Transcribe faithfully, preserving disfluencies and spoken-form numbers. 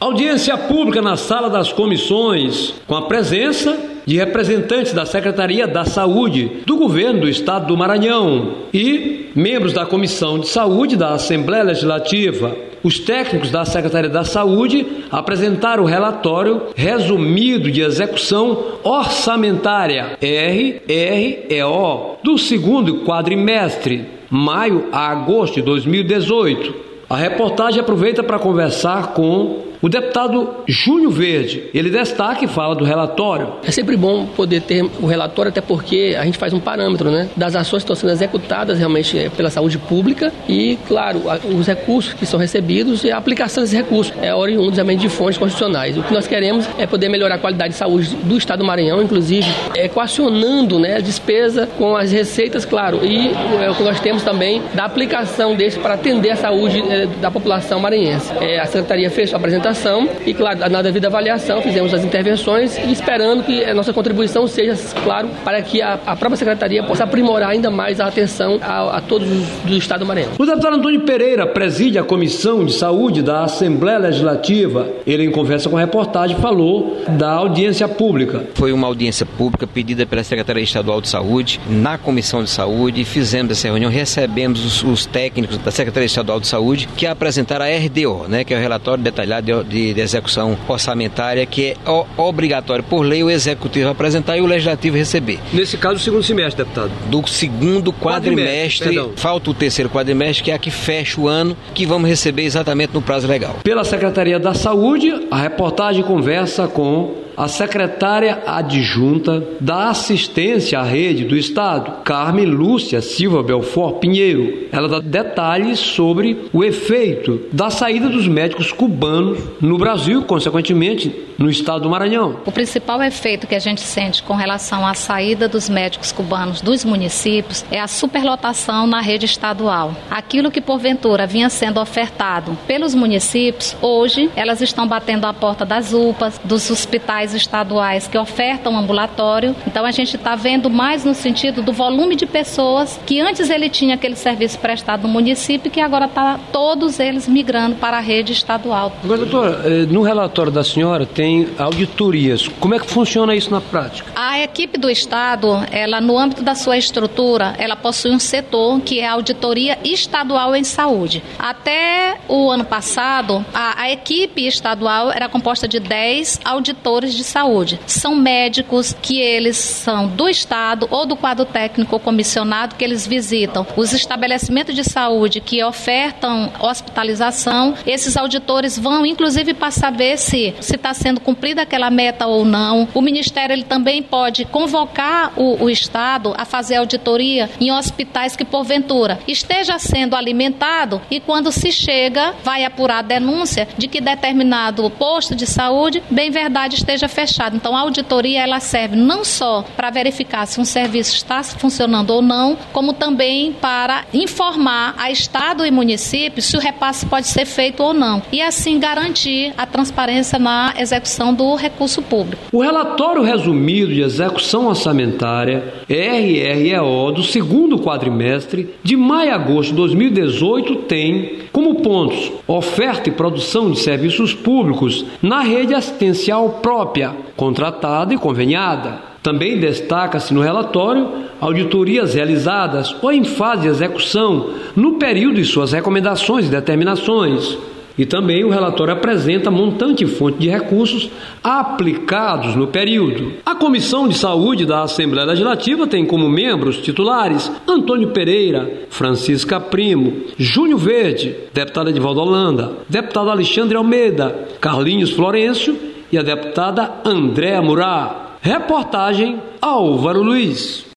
Audiência pública na sala das comissões, com a presença de representantes da Secretaria da Saúde do Governo do Estado do Maranhão e membros da Comissão de Saúde da Assembleia Legislativa. Os técnicos da Secretaria da Saúde apresentaram o relatório resumido de execução orçamentária R R E O do segundo quadrimestre, maio a agosto de dois mil e dezoito. A reportagem aproveita para conversar com o deputado Júnior Verde. Ele destaca e fala do relatório. É sempre bom poder ter o relatório, até porque a gente faz um parâmetro, né, das ações que estão sendo executadas realmente pela saúde pública e, claro, os recursos que são recebidos e a aplicação desses recursos é oriundo realmente de fontes constitucionais. O que nós queremos é poder melhorar a qualidade de saúde do Estado do Maranhão, inclusive equacionando, né, a despesa com as receitas, claro, e é o que nós temos também da aplicação desse para atender a saúde é, da população maranhense. É, a Secretaria fez a apresentação e, claro, na devida avaliação, fizemos as intervenções e esperando que a nossa contribuição seja, claro, para que a, a própria Secretaria possa aprimorar ainda mais a atenção a, a todos os do Estado do Maranhão. O deputado Antônio Pereira preside a Comissão de Saúde da Assembleia Legislativa. Ele, em conversa com a reportagem, falou da audiência pública. Foi uma audiência pública pedida pela Secretaria Estadual de Saúde na Comissão de Saúde. Fizemos essa reunião, recebemos os, os técnicos da Secretaria Estadual de Saúde que apresentaram a R D O, né, que é o relatório detalhado de De, de execução orçamentária, que é o, obrigatório por lei o Executivo apresentar e o Legislativo receber. Nesse caso, o segundo semestre, deputado? Do segundo quadrimestre, quadrimestre falta o terceiro quadrimestre, que é a que fecha o ano, que vamos receber exatamente no prazo legal. Pela Secretaria da Saúde, a reportagem conversa com a secretária adjunta da Assistência à Rede do Estado, Carmen Lúcia Silva Belfort Pinheiro. Ela dá detalhes sobre o efeito da saída dos médicos cubanos no Brasil, consequentemente, no Estado do Maranhão. O principal efeito que a gente sente com relação à saída dos médicos cubanos dos municípios é a superlotação na rede estadual. Aquilo que, porventura, vinha sendo ofertado pelos municípios, hoje elas estão batendo a porta das U P As, dos hospitais estaduais que ofertam ambulatório. Então a gente está vendo mais no sentido do volume de pessoas que antes ele tinha aquele serviço prestado no município, que agora está todos eles migrando para a rede estadual. Agora, doutora, no relatório da senhora tem auditorias. Como é que funciona isso na prática? A equipe do Estado, ela no âmbito da sua estrutura, ela possui um setor que é a auditoria estadual em saúde. Até o ano passado, a, a equipe estadual era composta de dez auditores de saúde. São médicos que eles são do Estado ou do quadro técnico comissionado, que eles visitam os estabelecimentos de saúde que ofertam hospitalização. Esses auditores vão, inclusive, para saber se se está sendo cumprida aquela meta ou não. O Ministério ele também pode convocar o, o Estado a fazer auditoria em hospitais que, porventura, esteja sendo alimentado e, quando se chega, vai apurar a denúncia de que determinado posto de saúde, bem verdade, esteja fechado. Então, a auditoria ela serve não só para verificar se um serviço está funcionando ou não, como também para informar a Estado e município se o repasse pode ser feito ou não. E, assim, garantir a transparência na execução do recurso público. O relatório resumido de execução orçamentária R R E O do segundo quadrimestre de maio a agosto de dois mil e dezoito tem como pontos oferta e produção de serviços públicos na rede assistencial própria, contratada e conveniada. Também destaca-se no relatório auditorias realizadas ou em fase de execução no período de suas recomendações e determinações. E também o relatório apresenta montante e fonte de recursos aplicados no período. A Comissão de Saúde da Assembleia Legislativa tem como membros titulares Antônio Pereira, Francisca Primo, Júnior Verde, deputada Edivaldo Holanda, deputado Alexandre Almeida, Carlinhos Florencio e a deputada Andréa Murá. Reportagem Álvaro Luiz.